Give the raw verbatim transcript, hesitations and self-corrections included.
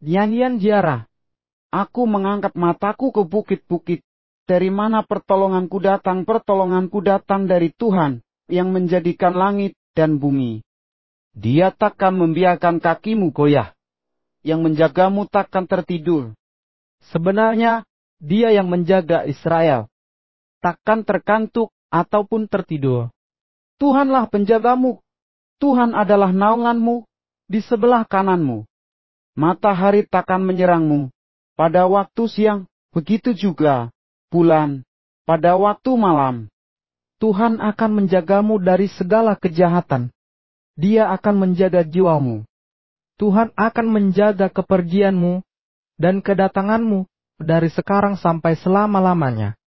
Nyanyian Ziarah. Aku mengangkat mataku ke bukit-bukit. Dari mana pertolonganku datang? Pertolonganku datang dari Tuhan, yang menjadikan langit dan bumi. Dia takkan membiarkan kakimu goyah. Yang menjagamu takkan tertidur. Sebenarnya, Dia yang menjaga Israel takkan terkantuk ataupun tertidur. Tuhanlah penjagamu. Tuhan adalah naunganmu di sebelah kananmu. Matahari takkan menyerangmu pada waktu siang, begitu juga bulan pada waktu malam. Tuhan akan menjagamu dari segala kejahatan. Dia akan menjaga jiwamu. Tuhan akan menjaga kepergianmu dan kedatanganmu dari sekarang sampai selama-lamanya.